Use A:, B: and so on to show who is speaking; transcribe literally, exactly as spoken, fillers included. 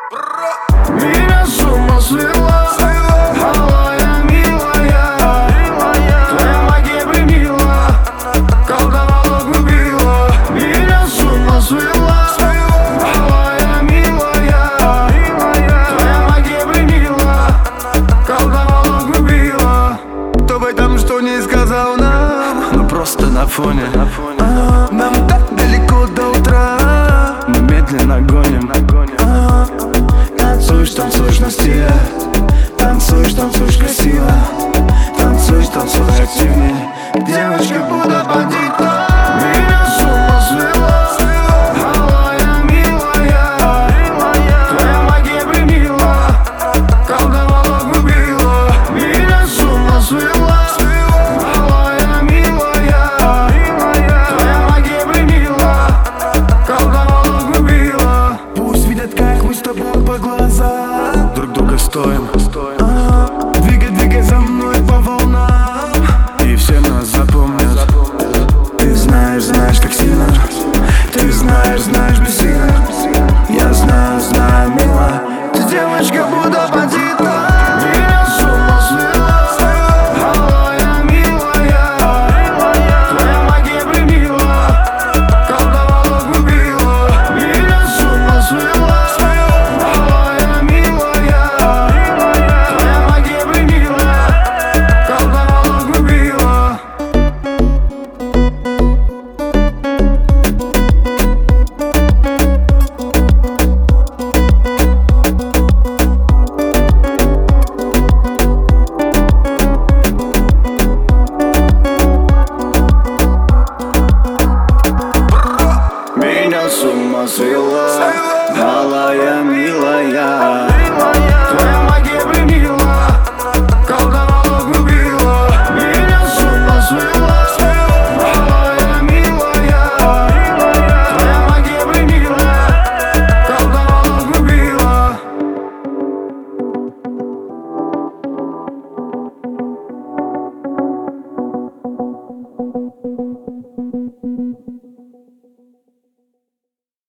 A: Меня с ума свела, малая, милая. Твоя магия пленила, колдовала, губила. Меня с ума свела, малая, милая. Твоя магия пленила, колдовала, губила.
B: Кто бы там что не сказал нам,
A: но просто на фоне,
B: а, нам так далеко до утра.
A: мы медленно гоним.
B: а, Танцуешь, танцуешь на стиле, танцуешь, танцуешь красиво, танцуешь, танцуешь активнее. Девочка будут бандита.
A: Меня с ума свела, малая, милая. Твоя магия пленила, колдовала, губила. Меня с ума свела, малая, милая. Твоя магия пленила, колдовала, губила.
B: Пусть видят, как мы с тобой по глазам
A: Друг друга стоим.
B: а, Двигай, двигай за мной.